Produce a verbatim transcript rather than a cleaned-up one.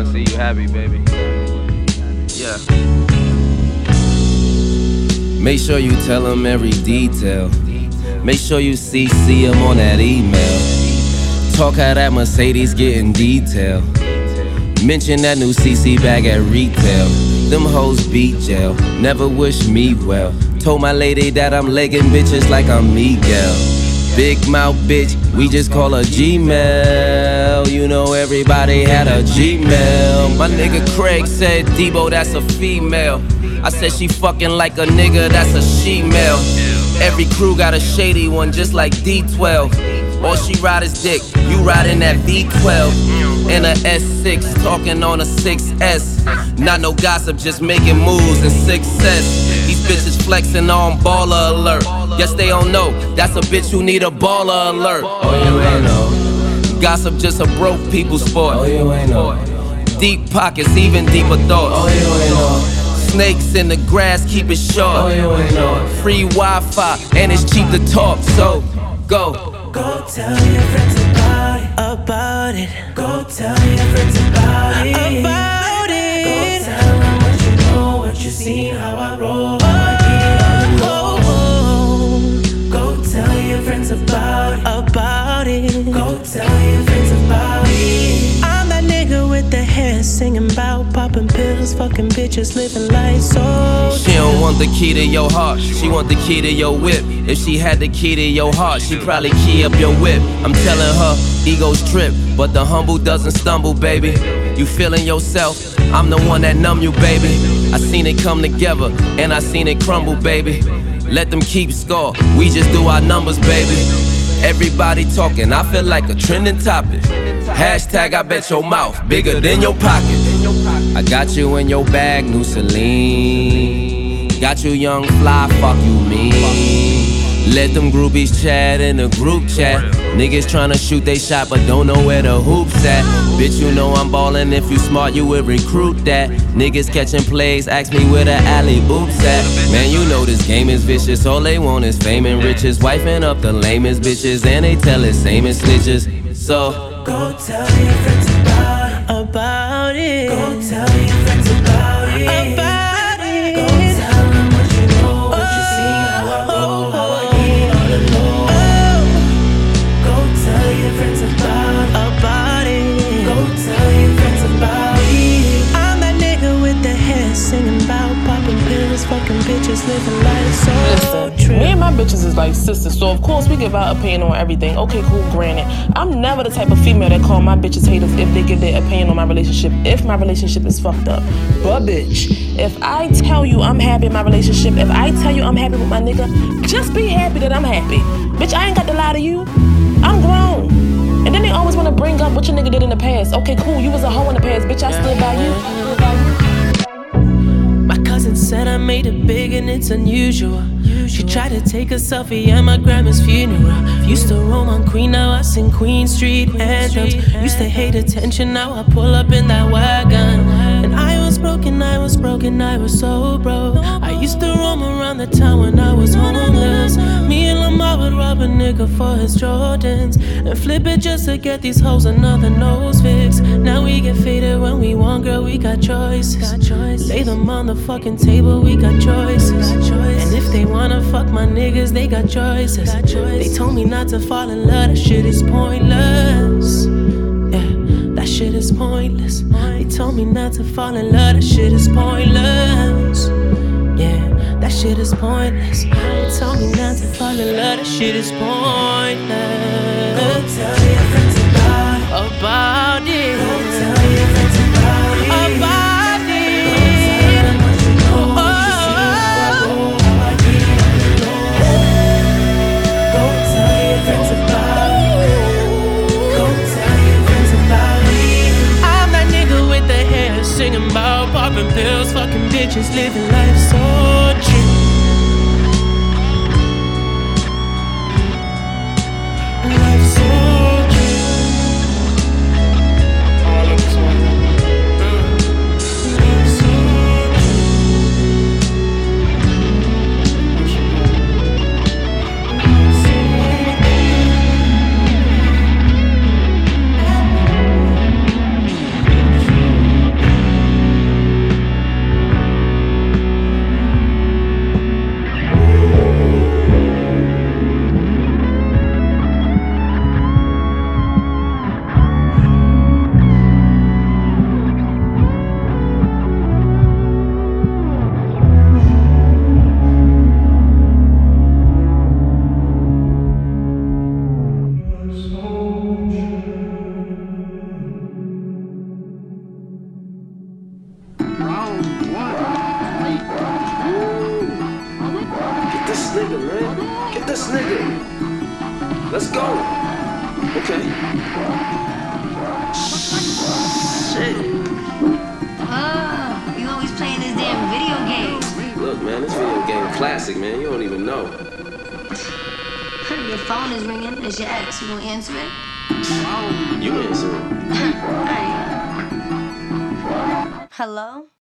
wanna see you happy, baby. Yeah. Make sure you tell him every detail. Make sure you C C him on that email. Talk how that Mercedes getting detail. Mention that new C C bag at retail. Them hoes beat jail, never wish me well. Told my lady that I'm legging bitches like I'm Miguel. Big mouth bitch, we just call her Gmail. You know everybody had a Gmail. My nigga Craig said, Debo, that's a female. I said she fucking like a nigga, that's a she-male. Every crew got a shady one just like D twelve. All she ride is dick, you riding that V twelve. In a S six, talking on a six S. Not no gossip, just making moves and success. These bitches flexing on baller alert. Guess they don't know, that's a bitch who need a baller alert. Oh, you ain't know. Gossip just a broke people sport. Oh, you ain't know. Deep pockets, even deeper thoughts. Oh, you ain't know. Snakes in the grass, keep it short. Oh, you ain't know. Free Wi-Fi, and it's cheap to talk, so go. Go tell your friends about it, about it. Go tell your friends about it, about it. Go tell them what you know, what you seen, how I roll, how I get on the low. Go tell your friends about it, about it. Go tell your friends about it. I'm that nigga with the hair singing about popping pills, fucking bitches, living life so. She don't want the key to your heart, she want the key to your whip. If she had the key to your heart, she'd probably key up your whip. I'm telling her, egos trip, but the humble doesn't stumble, baby. You feeling yourself, I'm the one that numb you, baby. I seen it come together, and I seen it crumble, baby. Let them keep score, we just do our numbers, baby. Everybody talking, I feel like a trending topic. Hashtag I bet your mouth bigger than your pocket. I got you in your bag, new Celine. Got you young fly, fuck you mean. Let them groupies chat in a group chat. Niggas tryna shoot they shot but don't know where the hoops at. Bitch, you know I'm ballin', if you smart you would recruit that. Niggas catching plays, ask me where the alley oops at. Man, you know this game is vicious, all they want is fame and riches. Wifing up the lamest bitches and they tell it same as snitches. So go tell your friends about it, about it. Go tell your friends about it, about it. Go tell them what you know, what you see, how I roll, how I get on the low. Go tell your friends about, about it. Go tell your friends about it. I'm that nigga with the hair singing about popping pills, fucking bitches, living life so. Listen, me and my bitches is like sisters, so of course we give our opinion on everything. Okay, cool, granted. I'm never the type of female that call my bitches haters if they give their opinion on my relationship, if my relationship is fucked up. But bitch, if I tell you I'm happy in my relationship, if I tell you I'm happy with my nigga, just be happy that I'm happy. Bitch, I ain't got to lie to you. I'm grown. And then they always want to bring up what your nigga did in the past. Okay, cool, you was a hoe in the past, bitch, I stood by you. My cousin said I made it big and it's unusual. She tried to take a selfie at my grandma's funeral. Used to roam on Queen, now I sing Queen Street anthems. Used to hate attention, now I pull up in that wagon. And I was broken, I was broken, I was so broke. I used to roam around the town when I was homeless. Me and Lamar would rob a nigga for his Jordans and flip it just to get these hoes another nose fix. Now we get faded when we want, girl, we got choices. Lay them on the fucking table, we got choices. And if they wanna fuck my niggas, they got choices. They told me not to fall in love, that shit is pointless. Yeah, that shit is pointless. They told me not to fall in love, that shit is pointless. Yeah, that shit is pointless. They told me not to fall in love, that shit is pointless. Go tell your friends about it, about it. Go tell your friends about it, about it. Singing about popping pills, fucking bitches, living life so cheap. Life so cheap. Oh, look so Life so cheap. nigga. Let's go. Okay. Shit. Oh, you always playing this damn video game. Look, man, this video game classic, man. You don't even know. Your phone is ringing. It's your ex. You gonna answer it? You answer it. All right. Hello?